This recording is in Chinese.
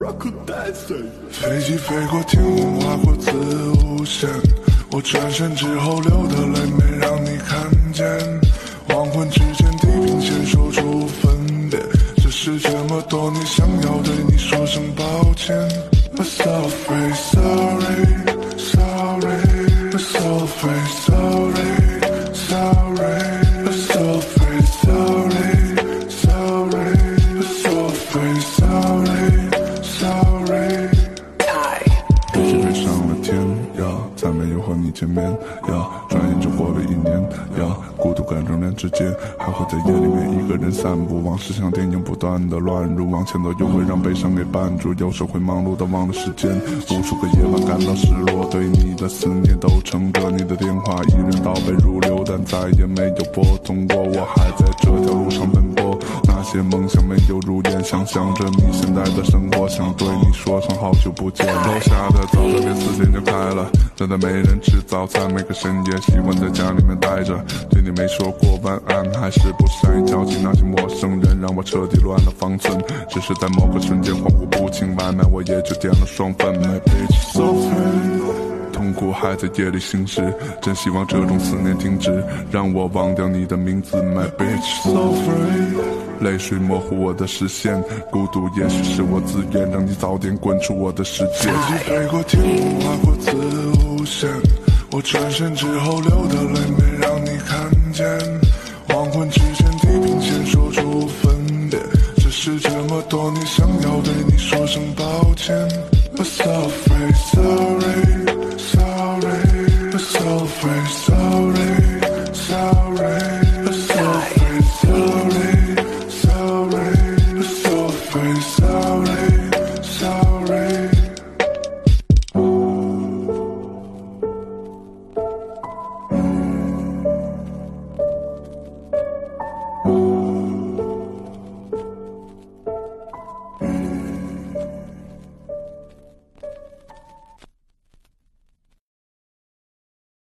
飞机飞过天空，划过子午线，我转身之后流的泪没让你看见，黄昏之间地平线说出分别，这是这么多年想要对你说声抱歉。 I'm so free, sorry, sorry, I'm so free, sorry, sorry, I'm so free, sorry, sorry, I'm so free, sorry, sorry。 飞机飞上了天呀，再没有和你见面呀，转眼就过了1年呀，孤独感仍然直接，还会在夜里面一个人散步，往事像电影不断的乱入，往前走又会让悲伤给绊住，有时会忙碌的忘了时间，无数个夜晚感到失落，对你的思念都乘着你的电话，依然倒背如流，但再也没有拨通过，我还在这条路上奔波，那些梦想没有如愿，想象着你现在的生活，想对你说声好久不见。楼下的早餐店4点就开了，真的没人吃早餐，每个深夜习惯在家里面待着，对你没说过晚安，还是不善于交际，那些陌生人让我彻底乱了方寸，只是在某个瞬间恍惚不清，外卖我也就点了双份。My bitch so free， 痛苦还在夜里行驶，真希望这种思念停止，让我忘掉你的名字。My bitch so free， 泪水模糊我的视线，孤独也许是我自愿，让你早点滚出我的世界。飞机飞过天空，划过子午线，我转身之后流的泪没让你看见，黄昏之间地平线说出分别，只是这么多年想要对你说声抱歉。 I'm so